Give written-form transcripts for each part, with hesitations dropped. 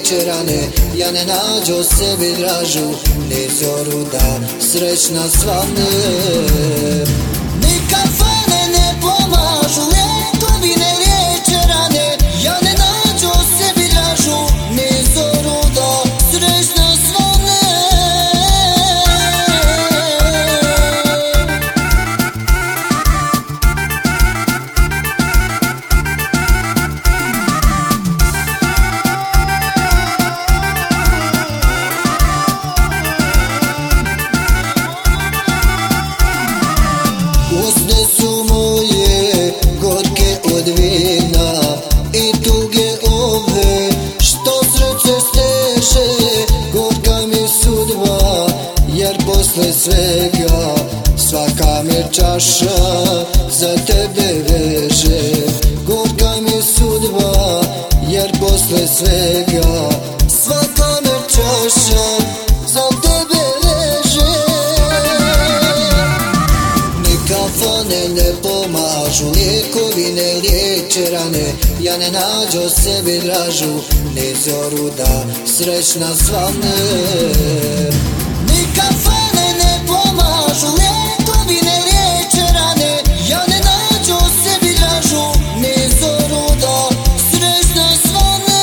liječe rane. Ja ne nađo sebi dražu, ni zoru da srećna svane. Ni kafane ne pomažu, lijekovi ne liječe rane. Ja ne nađo sebi dražu, ni zoru da srećna svane. Usne su moje gorke od vina i tuge ove što srce steže. Gorka mi sudba jer posle svega svaka me čaša za tebe veže. Gorka mi sudba jer posle svega svaka me čaša za tebe veže. Kafane ne pomažu, lijekovi ne liječe rane. Ja ne nađo sebi dražu, ni zoru da srećna svane. Ni kafane ne pomažu, lijekovi ne liječe rane. Ja ne nađo sebi dražu, ni zoru da srećna svane.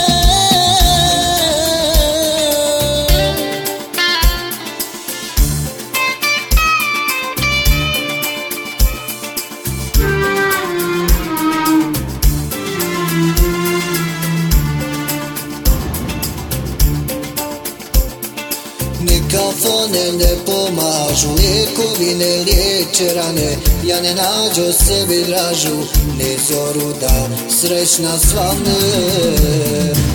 Ni kafane ne pomažu, lijekovi ne liječe rane. Ja ne nađo sebi dražu, ni zoru da srećna svane.